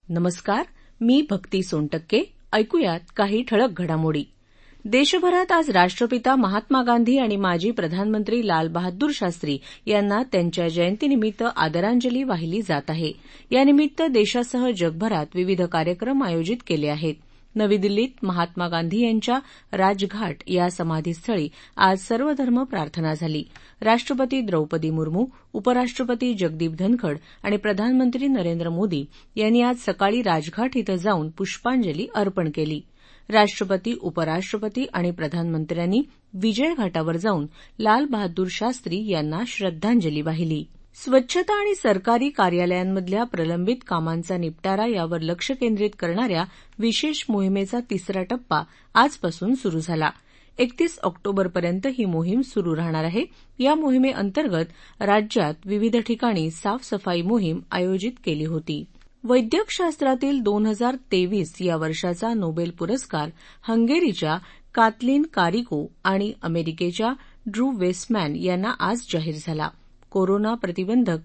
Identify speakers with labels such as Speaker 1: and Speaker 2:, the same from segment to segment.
Speaker 1: नमस्कार, मी भक्ती सोनटक्के. ऐकूयात काही ठळक घडामोडी. देशभरात आज राष्ट्रपिता महात्मा गांधी आणि माजी प्रधानमंत्री लाल बहादूर शास्त्री यांना त्यांच्या जयंतीनिमित्त आदरांजली वाहिली जात आहे. यानिमित्त देशासह जगभरात विविध कार्यक्रम आयोजित केले आहेत. नवी दिल्लीत महात्मा गांधी यांच्या राजघाट या समाधीस्थळी आज सर्वधर्म प्रार्थना झाली. राष्ट्रपती द्रौपदी मुर्मू, उपराष्ट्रपती जगदीप धनखड आणि प्रधानमंत्री नरेंद्र मोदी यांनी आज सकाळी राजघाट इथं जाऊन पुष्पांजली अर्पण केली. राष्ट्रपती, उपराष्ट्रपती आणि प्रधानमंत्र्यांनी विजय घाटावर जाऊन लाल बहादूर शास्त्री यांना श्रद्धांजली वाहिली. स्वच्छता आणि सरकारी कार्यालयांमधल्या प्रलंबित कामांचा निपटारा यावर लक्ष केंद्रित करणाऱ्या विशेष मोहिमेचा तिसरा टप्पा आजपासून सुरू झाला. 31 ऑक्टोबरपर्यंत ही मोहीम सुरू राहणार आहे. या मोहिमेअंतर्गत राज्यात विविध ठिकाणी साफसफाई मोहीम आयोजित केली होती. वैद्यकशास्त्रातील 2023 या वर्षाचा नोबेल पुरस्कार हंगेरीच्या कातलीन कारिको आणि अमेरिकेच्या ड्रू वेस्टमॅन यांना आज जाहीर झाला. कोरोना प्रतिबंधक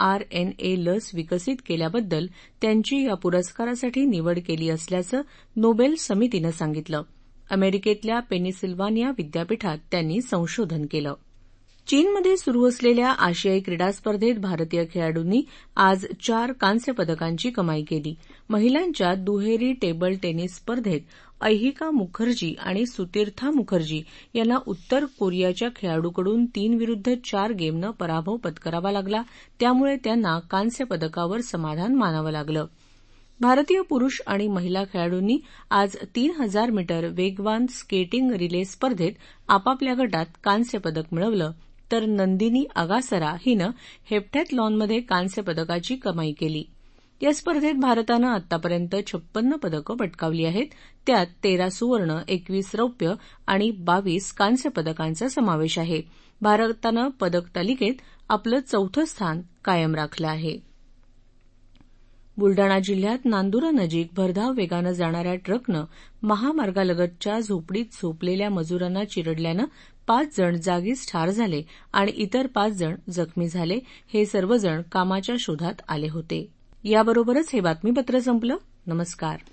Speaker 1: mRNA लस विकसित केल्याबद्दल त्यांची या पुरस्कारासाठी निवड केली असल्याचं नोबेल समितीनं सांगितलं. अमेरिकेतल्या पेनिसिल्वानिया विद्यापीठात त्यांनी संशोधन केलं. चीनमध्ये सुरू असलेल्या आशियाई क्रीडा स्पर्धेत भारतीय खेळाडूंनी आज 4 कांस्य पदकांची कमाई केली. महिलांच्या दुहेरी टेबल टेनिस स्पर्धेत ऐहिका मुखर्जी आणि सुतीर्था मुखर्जी यांना उत्तर कोरियाच्या खेळाडूकडून 3-4 गेमनं पराभव पत्करावा लागला. त्यामुळे त्यांना कांस्य पदकावर समाधान मानावं लागलं. भारतीय पुरुष आणि महिला खेळाडूंनी आज 3000 मीटर वेगवान स्केटिंग रिले स्पर्धेत आपापल्या गटात कांस्य पदक मिळवलं, तर नंदिनी अगासरा हिनं हेप्टॅथलॉनमध्ये कांस्य पदकाची कमाई केली. या स्पर्धेत भारतानं आतापर्यंत 56 पदकं पटकावली आहेत. त्यात 13 सुवर्ण, 21 रौप्य आणि 22 कांस्य पदकांचा समावेश आहे. भारतानं पदक तालिकेत आपलं 4थं स्थान कायम राखलं आहे. बुलडाणा जिल्ह्यात नांदुरा नजीक भरधाव वेगानं जाणाऱ्या ट्रकनं महामार्गालगतच्या झोपडीत झोपलेल्या मजुरांना चिरडल्यानं 5 जण जागीच ठार झाले आणि इतर 5 जण जखमी झाले. हे सर्वजण कामाच्या शोधात आले होते. याबरोबरच हे बातमीपत्र संपलं. नमस्कार.